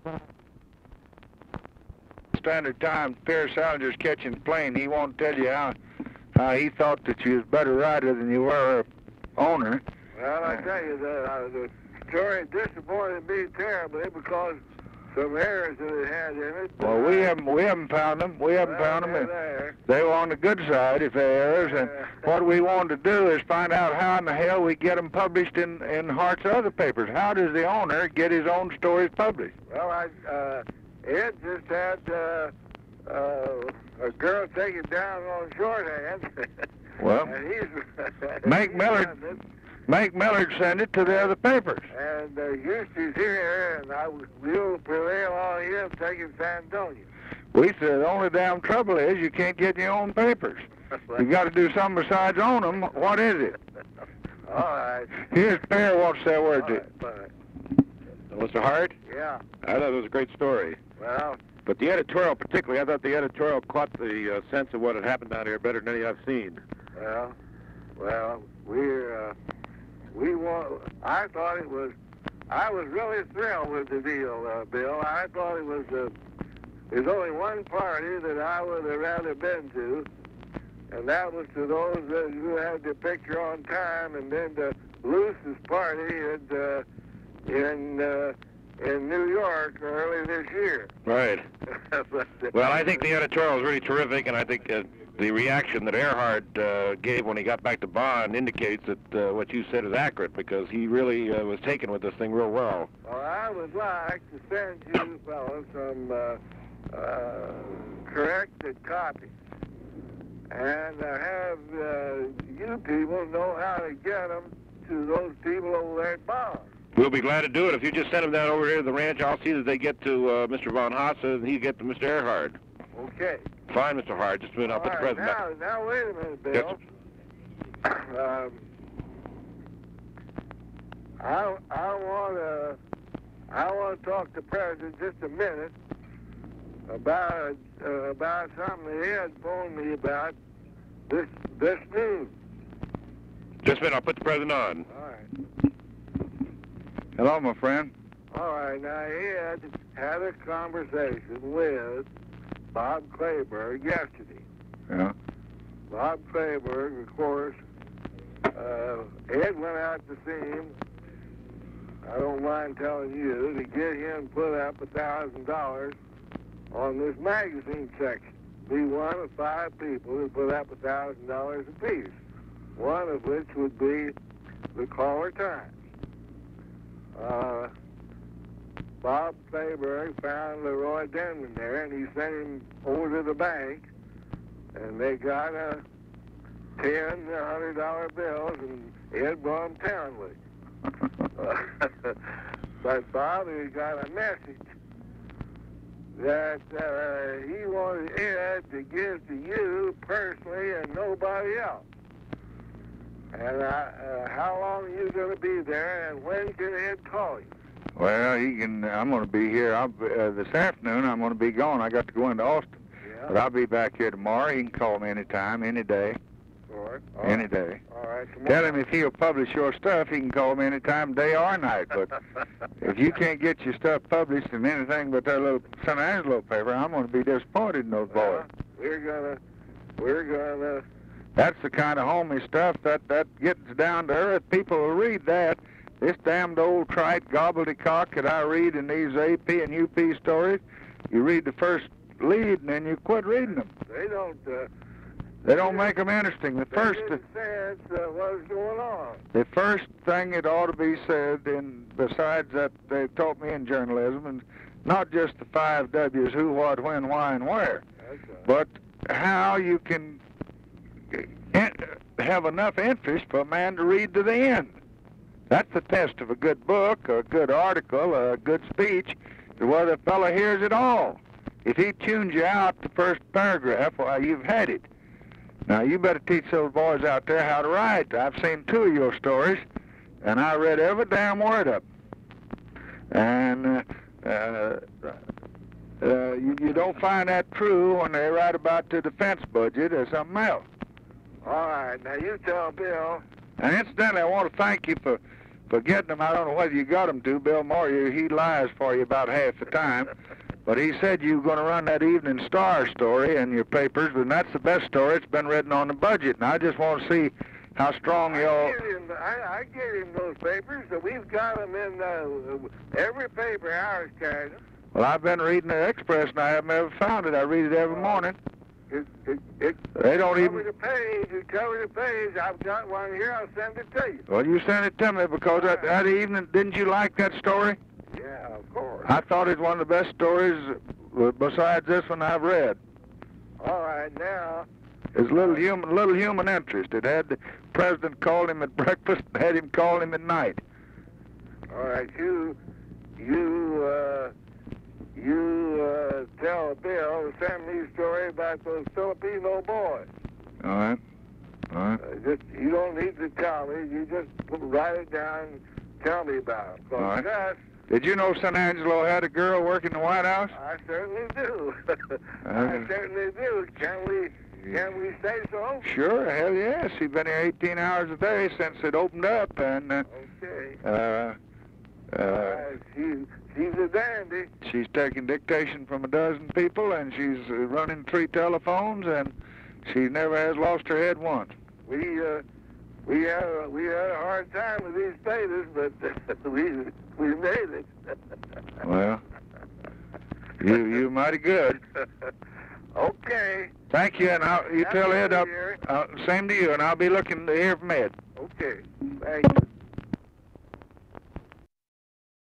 Standard Time, Pierre Salinger's catching the plane. He won't tell you how he thought that you was a better writer than you were a owner. Well, I tell you, the story disappointed me terribly because some errors that it had in it. Well, we haven't found them. We haven't found them. They were on the good side if they're errors. And what we wanted to do is find out how in the hell we get them published in Hart's other papers. How does the owner get his own stories published? Well, Ed just had a girl take it down on shorthand. Well, Make Millard send it to the other papers. And Eustace here, and we'll prevail on him taking San Antonio. We said the only damn trouble is you can't get your own papers. You got to do something besides own them. What is it? All right. Here's Pierre wants that word to. Mr. Hart? Yeah. I thought it was a great story. Well. But the editorial particularly, I thought the editorial caught the sense of what had happened down here better than any I've seen. Well, I thought it was, I was really thrilled with the deal, Bill. I thought it was, there's only one party that I would have rather been to, and that was to those who had the picture on time, and then the Luce's party in New York early this year. Right. Well, I think the editorial is really terrific, and I think the reaction that Earhart gave when he got back to Bonn indicates that what you said is accurate, because he really was taken with this thing real well. Well, I would like to send you fellows some corrected copies, and have you people know how to get them to those people over there at Bonn. We'll be glad to do it. If you just send them down over here to the ranch, I'll see that they get to Mr. Von Haase, and he get to Mr. Earhart. Okay. Fine, Mr. Hart. Just a minute. I'll put the president back. Now, wait a minute, Bill. Yes. I want to talk to the president just a minute about something that Ed phoned me about this news. Just a minute. I'll put the president on. All right. Hello, my friend. All right. Now, Ed had a conversation with Bob Kleberg yesterday. Yeah. Bob Kleberg, of course, Ed went out to see him. I don't mind telling you, to get him put up $1,000 on this magazine section. Be one of 5 people who put up $1,000 apiece. One of which would be the Caller Times. Bob Kleberg found Leroy Denman there, and he sent him over to the bank, and they got $10, $100 bills, and Ed brought them Townley. But Bob, he got a message that he wanted Ed to give to you personally and nobody else. And how long are you going to be there, and when can Ed call you? Well, he can. I'm going to be here this afternoon. I'm going to be gone. I got to go into Austin. Yeah. But I'll be back here tomorrow. He can call me anytime, any day. All right. Any day. All right. Tell him if he'll publish your stuff, he can call me anytime, day or night. But if you can't get your stuff published in anything but that little San Angelo paper, I'm going to be disappointed in those boys. We're gonna. That's the kind of homey stuff that gets down to earth. People will read that. This damned old trite gobbledygook that I read in these AP and UP stories, you read the first lead and then you quit reading them. They don't make them interesting. The first what's going on. The first thing that ought to be said, and besides that they taught me in journalism, and not just the 5 W's, who, what, when, why, and where, but how you can have enough interest for a man to read to the end. That's the test of a good book, or a good article, or a good speech, to whether the fellow hears it all. If he tunes you out the first paragraph, well, you've had it. Now, you better teach those boys out there how to write. I've seen 2 of your stories, and I read every damn word of them. And you don't find that true when they write about the defense budget or something else. All right. Now, you tell Bill. And incidentally, I want to thank you for for getting them. I don't know whether you got them to. Bill Moore, he lies for you about half the time. But he said you were going to run that Evening Star story in your papers, and that's the best story. It's been written on the budget, and I just want to see how strong y'all... I gave him those papers, so we've got them in every paper ours carried them. Well, I've been reading the Express, and I haven't ever found it. I read it every morning. They don't even... You cover the page. I've got one here. I'll send it to you. Well, you send it to me, because that evening, didn't you like that story? Yeah, of course. I thought it was one of the best stories besides this one I've read. All right, now... It's little human interest. It had the president call him at breakfast and had him call him at night. All right, you tell Bill to send me a story about those Filipino boys. All right. You don't need to tell me. You just write it down and tell me about them. All right. Did you know San Angelo had a girl working in the White House? I certainly do. I certainly do. Can we say so? Sure, hell yes. She's been here 18 hours a day since it opened up, and okay. She's a dandy. She's taking dictation from a dozen people, and she's running 3 telephones, and she never has lost her head once. We had a hard time with these status, but we made it. Well, you mighty good. Okay. Thank you, and you tell Ed up. Same to you, and I'll be looking to hear from Ed. Okay. Thank you.